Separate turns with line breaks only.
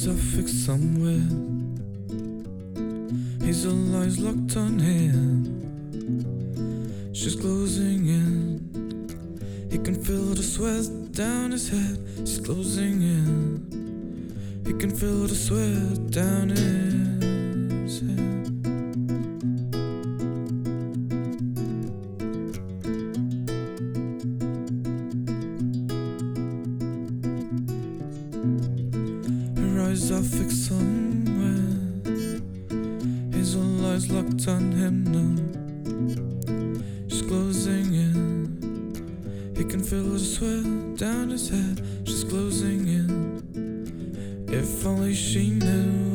eyes are fixed somewhere. Hazel eyes locked on him. She's closing in. He can feel the sweat down his head. She's closing in. He can feel the sweat down his head. Her eyes are fixed somewhere. Hazel eyes locked on him now. She's closing in. He can feel the sweat down his head. She's closing in. If only she knew.